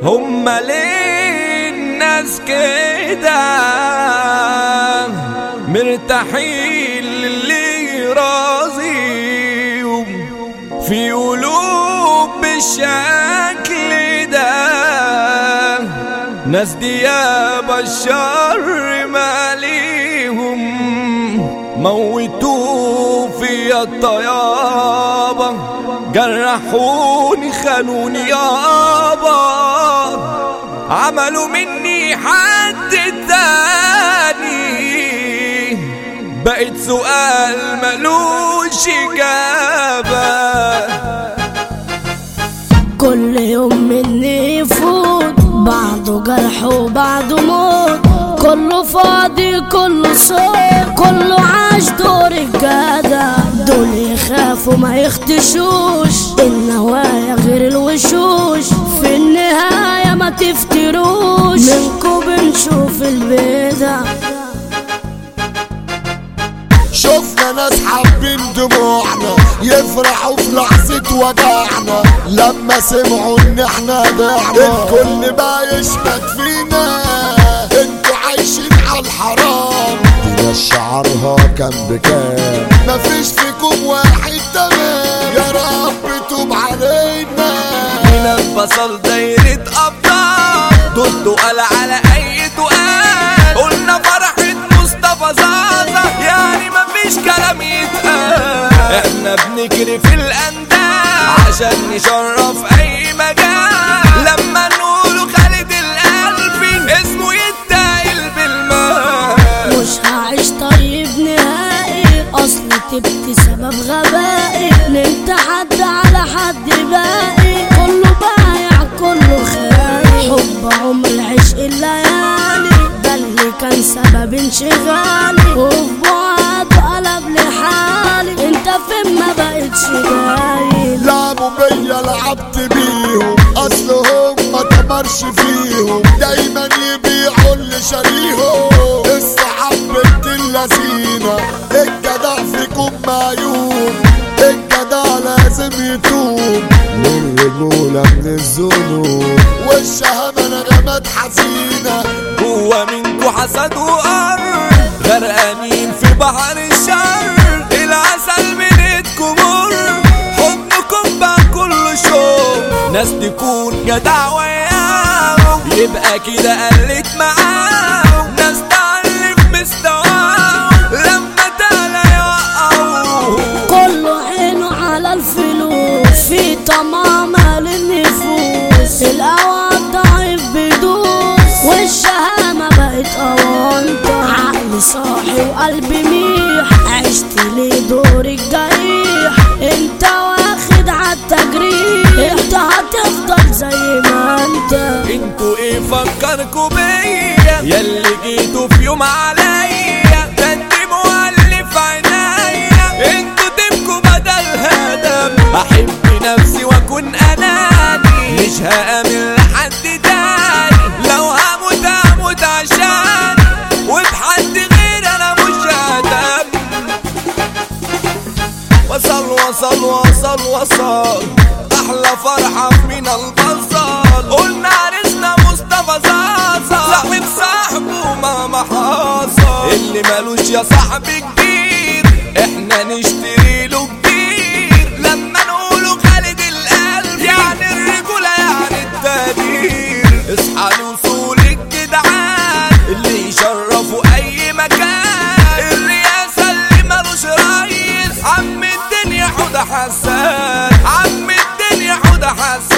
هما ليه الناس كده مرتاحين للي راضيهم في قلوب بالشكل ده؟ ناس ديابة الشر ماليهم موتوا في الطيابة جرحوني خانوني يابا عملوا مني حد تاني بقيت سؤال ملوش إجابة. كل يوم مني يفوت بعده جرح وبعده موت كله فاضي كله صوت كله عاش دور الجدع دول يخافوا ما يختشوش النوايا غير الوشوش في النهاية ما تفتروش منكم بنشوف البدع. شفنا ناس حابين دموعنا يفرحوا في لحظة وجعنا لما سمعوا ان احنا ضعنا الكل بقى يشمت فينا انتوا عايشين على الحرام دي شعرها كان بكام مفيش فيكم واحد تمام يا رب توب علينا. هنا انفصل دايرة ابطال ضده قال على اي تقال قلنا فرحة مصطفى زازا يعني مفيش كلام يتقال احنا بنجري في الاندال عشان نشرف اي مجال لما نقوله خالد القلبي اسمه يتقال بالمال. مش هعيش طيب نهائي اصل تبت سبب غبائي نمت حد على حد باقي كله بايع كله خايف حب عمر العشق الليالي ده اللي كان سبب انشغالي وفي بعده قلب لحالي انت فين ما بقتش باين. لعبوا بيا لعبت بيهم اصلهم ما تمرش فيهم دايما يبيعوا اللي شاريهم الصحاب بنت اللذينة الجدع فيكم معيوب الجدع لازم يتوب والرجولة من الذنوب والشهامة نغمات حزينة هو منكو حسد وقر غرقانين في بحر الشر العسل من ايدكم مر حضنكم بقى كله شوق ناس تكون جدع وياهم يبقى كده قلت معاهم ناس تعلف مستواهم لما تعلى يوقعوه كله عينه على الفلوس في طمع مال النفوس القوى الضعيف بيدوس والشهامة بقت أوانطة عقلي صاحي وقلبي ميح عشت لي دور الجريح انت واخد عالتجريح انت هتفضل زي ما انت. انتوا ايه فكركوا بيا ياللي جيتوا في يوم عليا ده انت مؤلف عينيا انتوا تبكوا بدل هدم احب نفسي واكون اناني مش هامن لحد تاني لو هموت هموت عشان وبحد غير انا مش ههتم. وصل احلى فرحة من البصل قلنا عرسنا مصطفى زازا صاحب صاحبه مهما حصل اللي مالوش يا صاحبي كبير احنا نشتري له كتير لما نقوله خالد القلب يعني الرجولة يعني التقدير اصحى لوصول الجدعان اللي يشرفوا اي مكان الرئاسة اللي مالوش رئيس عم الدنيا حوده حسان عم الدنيا حوده حسان.